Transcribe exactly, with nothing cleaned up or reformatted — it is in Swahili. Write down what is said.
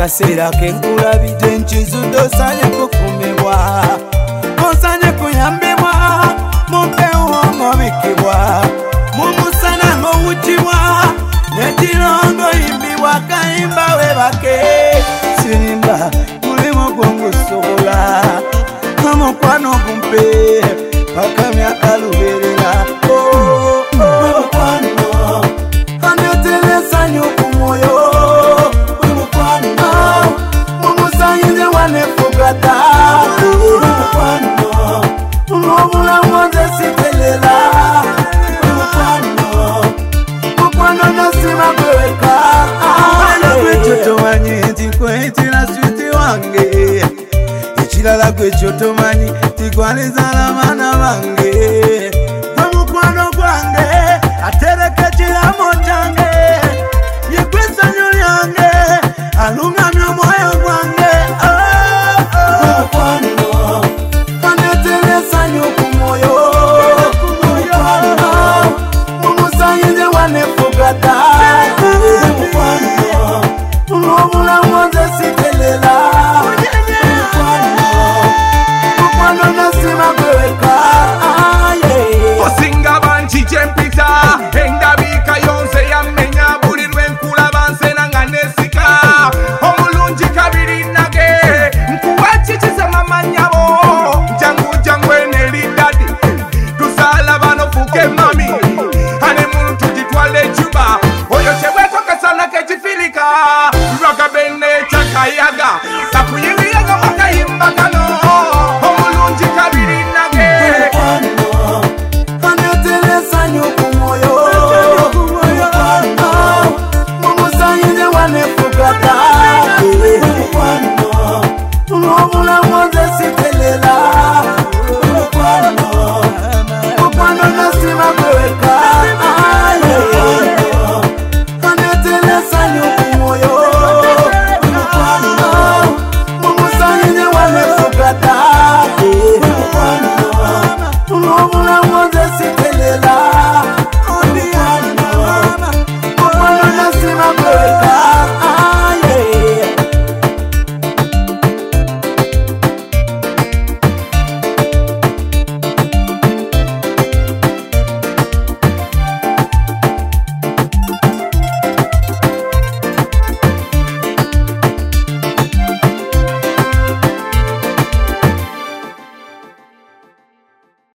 akaseera kenkulabidde nkizude osanye kukumibwa osanye kuyambibwa mumpewo ng'obikibwa mumusana ng'owukibwa nekirongo yimbibwa kayimba webake sirimba mulimu gwengusobola omukwano gumpe paka myaka luberera mukwano anyoteresanyo ku mwoyo mukwano mumusanyize wanefugata mukwano omulamu nze sitelela mukwano mukwano nasima kweweka gwekyo tomanyi nti kwetira switi wange ekirala gwekyo tomanyi tigwalizala baana bange